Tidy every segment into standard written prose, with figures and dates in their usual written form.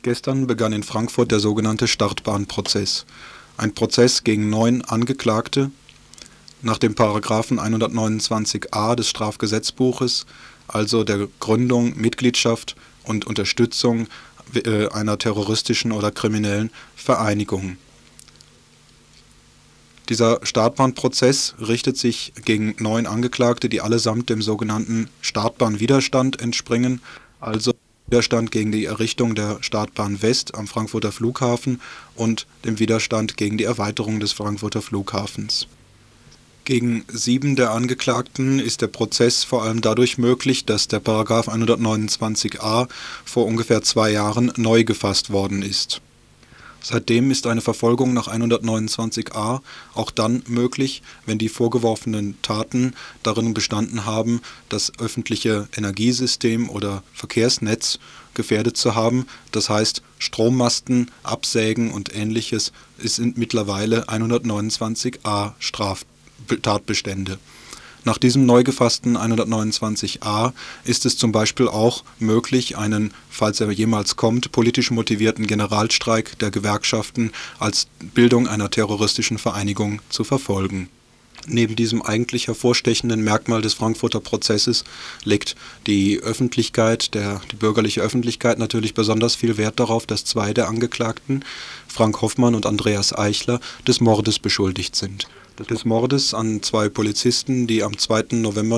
Gestern begann in Frankfurt der sogenannte Startbahnprozess. Ein Prozess gegen 9 Angeklagte nach dem Paragraphen 129a des Strafgesetzbuches, also der Gründung, Mitgliedschaft und Unterstützung einer terroristischen oder kriminellen Vereinigung. Dieser Startbahnprozess richtet sich gegen 9 Angeklagte, die allesamt dem sogenannten Startbahnwiderstand entspringen, also Widerstand gegen die Errichtung der Startbahn West am Frankfurter Flughafen und dem Widerstand gegen die Erweiterung des Frankfurter Flughafens. Gegen 7 der Angeklagten ist der Prozess vor allem dadurch möglich, dass der Paragraph 129a vor ungefähr 2 Jahren neu gefasst worden ist. Seitdem ist eine Verfolgung nach 129a auch dann möglich, wenn die vorgeworfenen Taten darin bestanden haben, das öffentliche Energiesystem oder Verkehrsnetz gefährdet zu haben. Das heißt, Strommasten, Absägen und Ähnliches sind mittlerweile 129a Straftatbestände. Nach diesem neu gefassten 129a ist es zum Beispiel auch möglich, einen, falls er jemals kommt, politisch motivierten Generalstreik der Gewerkschaften als Bildung einer terroristischen Vereinigung zu verfolgen. Neben diesem eigentlich hervorstechenden Merkmal des Frankfurter Prozesses legt die Öffentlichkeit, die bürgerliche Öffentlichkeit natürlich besonders viel Wert darauf, dass 2 der Angeklagten, Frank Hoffmann und Andreas Eichler, des Mordes beschuldigt sind. Des Mordes an 2 Polizisten, die am 2. November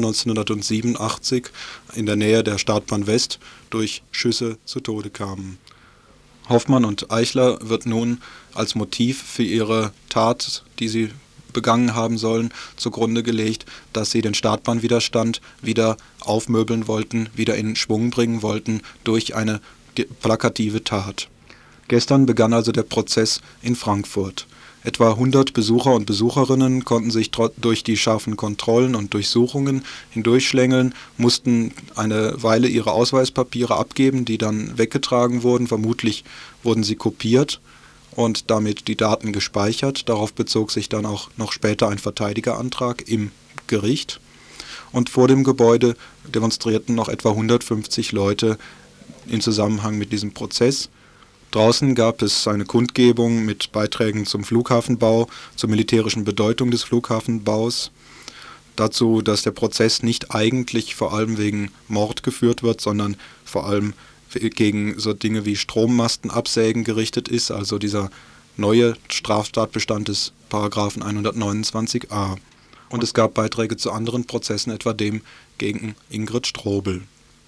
1987 in der Nähe der Startbahn West durch Schüsse zu Tode kamen. Hoffmann und Eichler wird nun als Motiv für ihre Tat, die sie begangen haben sollen, zugrunde gelegt, dass sie den Startbahnwiderstand wieder aufmöbeln wollten, wieder in Schwung bringen wollten durch eine plakative Tat. Gestern begann also der Prozess in Frankfurt. Etwa 100 Besucher und Besucherinnen konnten sich durch die scharfen Kontrollen und Durchsuchungen hindurchschlängeln, mussten eine Weile ihre Ausweispapiere abgeben, die dann weggetragen wurden. Vermutlich wurden sie kopiert und damit die Daten gespeichert. Darauf bezog sich dann auch noch später ein Verteidigerantrag im Gericht. Und vor dem Gebäude demonstrierten noch etwa 150 Leute im Zusammenhang mit diesem Prozess. Draußen gab es eine Kundgebung mit Beiträgen zum Flughafenbau, zur militärischen Bedeutung des Flughafenbaus, dazu, dass der Prozess nicht eigentlich vor allem wegen Mord geführt wird, sondern vor allem gegen so Dinge wie Strommastenabsägen gerichtet ist, also dieser neue Straftatbestand des Paragraphen 129a. Und es gab Beiträge zu anderen Prozessen, etwa dem gegen Ingrid Strobel.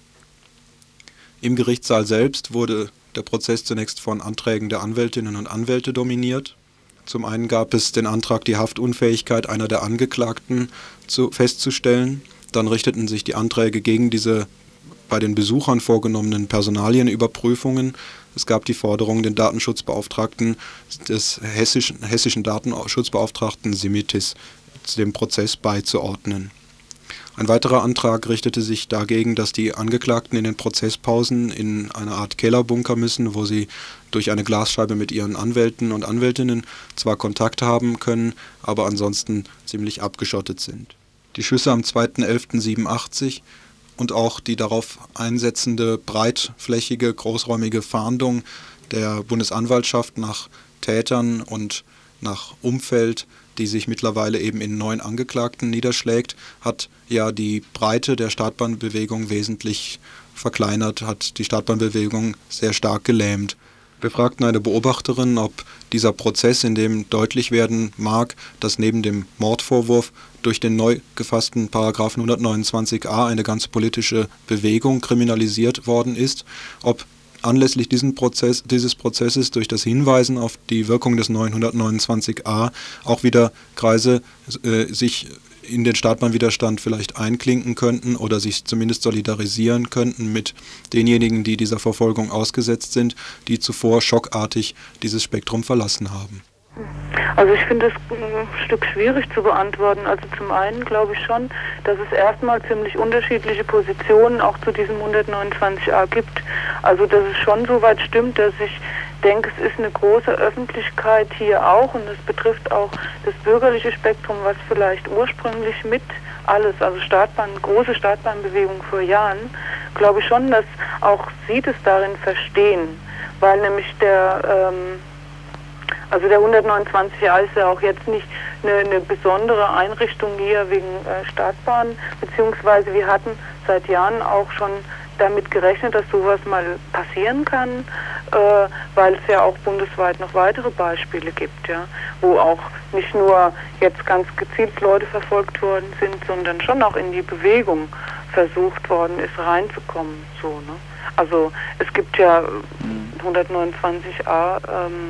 Im Gerichtssaal selbst wurde der Prozess zunächst von Anträgen der Anwältinnen und Anwälte dominiert. Zum einen gab es den Antrag, die Haftunfähigkeit einer der Angeklagten festzustellen. Dann richteten sich die Anträge gegen diese bei den Besuchern vorgenommenen Personalienüberprüfungen. Es gab die Forderung, den Datenschutzbeauftragten des hessischen Datenschutzbeauftragten Simitis dem Prozess beizuordnen. Ein weiterer Antrag richtete sich dagegen, dass die Angeklagten in den Prozesspausen in eine Art Kellerbunker müssen, wo sie durch eine Glasscheibe mit ihren Anwälten und Anwältinnen zwar Kontakt haben können, aber ansonsten ziemlich abgeschottet sind. Die Schüsse am 2.11.87 und auch die darauf einsetzende breitflächige, großräumige Fahndung der Bundesanwaltschaft nach Tätern und nach Umfeld, die sich mittlerweile eben in 9 Angeklagten niederschlägt, hat ja die Breite der Startbahnbewegung wesentlich verkleinert, hat die Startbahnbewegung sehr stark gelähmt. Wir fragten eine Beobachterin, ob dieser Prozess, in dem deutlich werden mag, dass neben dem Mordvorwurf durch den neu gefassten Paragraphen 129a eine ganze politische Bewegung kriminalisiert worden ist, ob anlässlich dieses Prozesses durch das Hinweisen auf die Wirkung des 129a auch wieder Kreise sich in den Startbahnwiderstand vielleicht einklinken könnten oder sich zumindest solidarisieren könnten mit denjenigen, die dieser Verfolgung ausgesetzt sind, die zuvor schockartig dieses Spektrum verlassen haben. Also ich finde es ein Stück schwierig zu beantworten. Also zum einen glaube ich schon, dass es erstmal ziemlich unterschiedliche Positionen auch zu diesem 129a gibt. Also dass es schon so weit stimmt, dass ich denke, es ist eine große Öffentlichkeit hier auch und es betrifft auch das bürgerliche Spektrum, was vielleicht ursprünglich mit alles, also große Startbahnbewegung vor Jahren, glaube ich schon, dass auch Sie das darin verstehen, weil nämlich der 129a ist ja auch jetzt nicht eine besondere Einrichtung hier wegen Startbahn, beziehungsweise wir hatten seit Jahren auch schon damit gerechnet, dass sowas mal passieren kann, weil es ja auch bundesweit noch weitere Beispiele gibt, ja, wo auch nicht nur jetzt ganz gezielt Leute verfolgt worden sind, sondern schon auch in die Bewegung versucht worden ist, reinzukommen. So, ne? Also es gibt ja 129a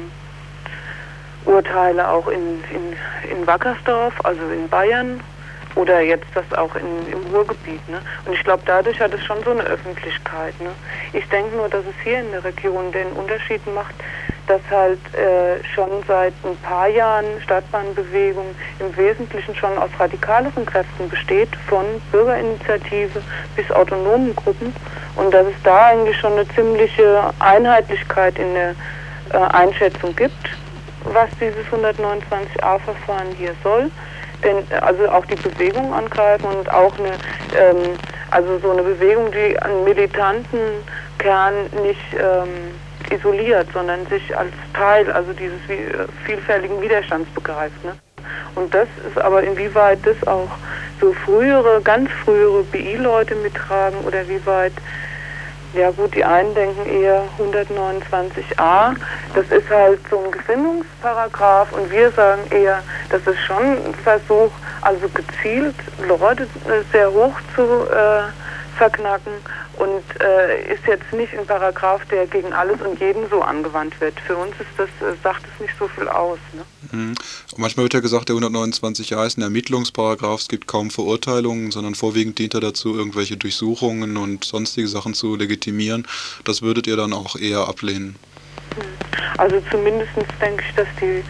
Urteile auch in Wackersdorf, also in Bayern, oder jetzt das auch im Ruhrgebiet. Ne? Und ich glaube, dadurch hat es schon so eine Öffentlichkeit. Ne? Ich denke nur, dass es hier in der Region den Unterschied macht, dass halt schon seit ein paar Jahren Stadtbahnbewegung im Wesentlichen schon aus radikaleren Kräften besteht, von Bürgerinitiative bis autonomen Gruppen. Und dass es da eigentlich schon eine ziemliche Einheitlichkeit in der Einschätzung gibt, was dieses 129a-Verfahren hier soll. Denn also auch die Bewegung angreifen und auch also so eine Bewegung, die einen militanten Kern nicht isoliert, sondern sich als Teil also dieses vielfältigen Widerstands begreift. Ne? Und das ist aber, inwieweit das auch so ganz frühere BI-Leute mittragen oder wie weit, ja gut, die einen denken eher 129a, das ist halt so ein Gesinnungsparagraph und wir sagen eher, das ist schon ein Versuch, also gezielt Leute sehr hoch zu verknacken und ist jetzt nicht ein Paragraph, der gegen alles und jeden so angewandt wird. Für uns ist das, sagt es nicht so viel aus. Ne? Und manchmal wird ja gesagt, der 129a ist ein Ermittlungsparagraph, es gibt kaum Verurteilungen, sondern vorwiegend dient er dazu, irgendwelche Durchsuchungen und sonstige Sachen zu legitimieren. Das würdet ihr dann auch eher ablehnen? Also zumindest denke ich, dass die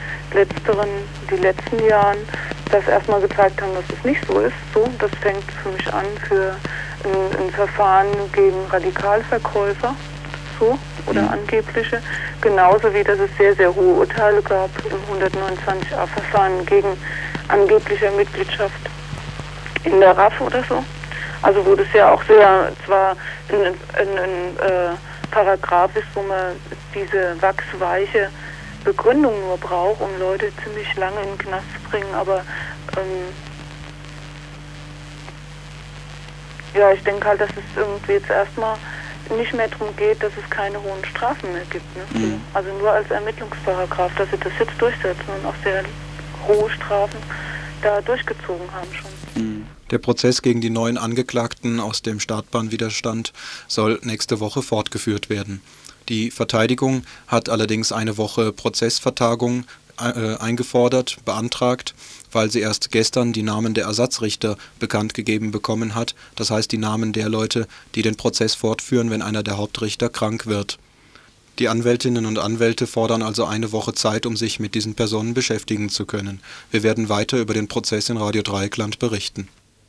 letzten Jahren das erstmal gezeigt haben, dass es nicht so ist. So, das fängt für mich an für ein Verfahren gegen Radikalverkäufer, so, oder angebliche, genauso wie dass es sehr, sehr hohe Urteile gab im 129a-Verfahren gegen angeblicher Mitgliedschaft in der RAF oder so. Also wo das ja auch sehr, zwar ein Paragraph ist, wo man diese wachsweiche Begründung nur braucht, um Leute ziemlich lange in den Knast zu bringen, aber ja, ich denke halt, dass es irgendwie jetzt erstmal nicht mehr darum geht, dass es keine hohen Strafen mehr gibt. Ne? Also nur als Ermittlungsparagraph, dass sie das jetzt durchsetzen und auch sehr hohe Strafen da durchgezogen haben schon. Der Prozess gegen die 9 Angeklagten aus dem Startbahnwiderstand soll nächste Woche fortgeführt werden. Die Verteidigung hat allerdings eine Woche Prozessvertagung eingefordert, beantragt, weil sie erst gestern die Namen der Ersatzrichter bekannt gegeben bekommen hat, das heißt die Namen der Leute, die den Prozess fortführen, wenn einer der Hauptrichter krank wird. Die Anwältinnen und Anwälte fordern also eine Woche Zeit, um sich mit diesen Personen beschäftigen zu können. Wir werden weiter über den Prozess in Radio Dreieckland berichten.